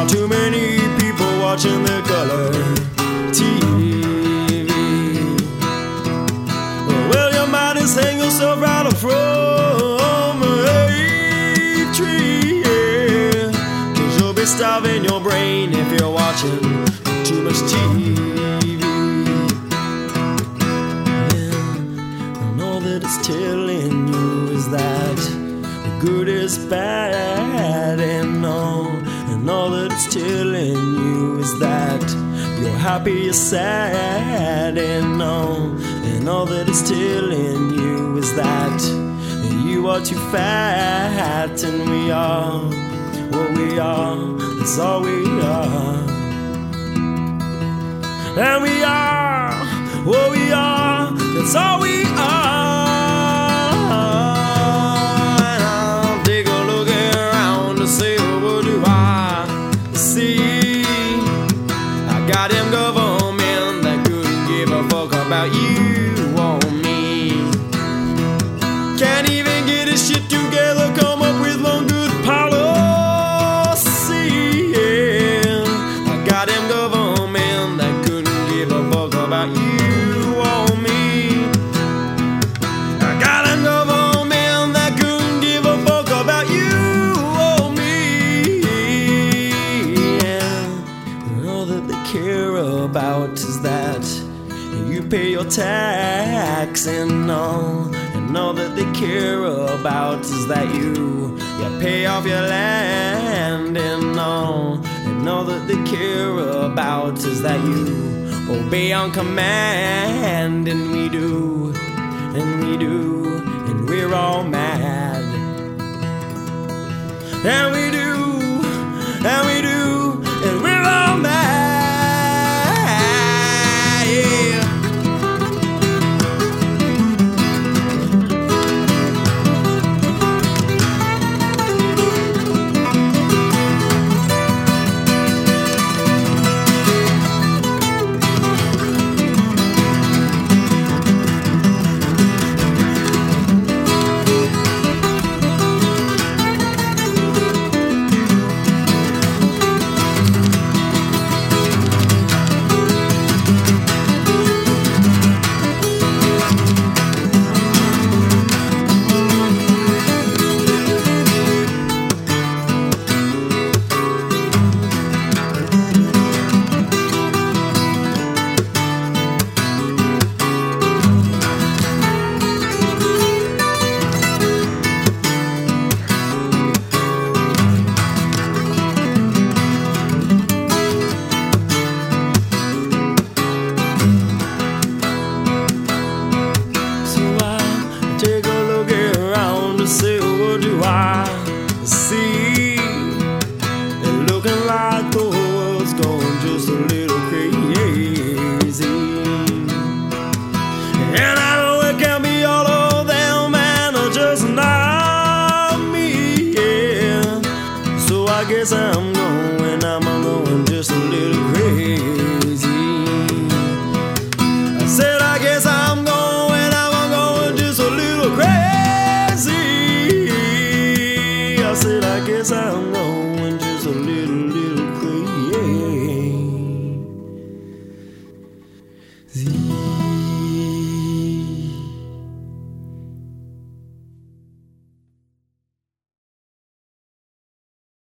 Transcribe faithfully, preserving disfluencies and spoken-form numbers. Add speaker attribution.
Speaker 1: Too many people watching their color T V. Well, you might just hang yourself right up from a tree, yeah. Cause you'll be starving your brain if you're watching too much T V. Yeah. And all that it's telling you is that the good is bad, and all, and all that it's telling you is that you're happy, you're sad, and all, and all that it's telling you is that you are too fat, and we are what we are, that's all we are. And we are what we are, that's all we are. And I'll take a look around to say, what do I see? I got them government that couldn't give a fuck about you or me. Can't even get his shit together, come up with one good policy, yeah. I got them government that couldn't give a fuck about you or me. I got them government that couldn't give a fuck about you or me, yeah. And all that they care about is that you pay your tax, and all, and all that they care about is that you, you pay off your land, and all, and all that they care about is that you obey on command, and we do, and we do, and we're all mad, and we do, and we do, and we're all mad. Say, what do I see? It looking like the world's gone just a little crazy. And I know it can't be all of them, and are just not me, yeah. So I guess I'm going, I'm going just a little crazy.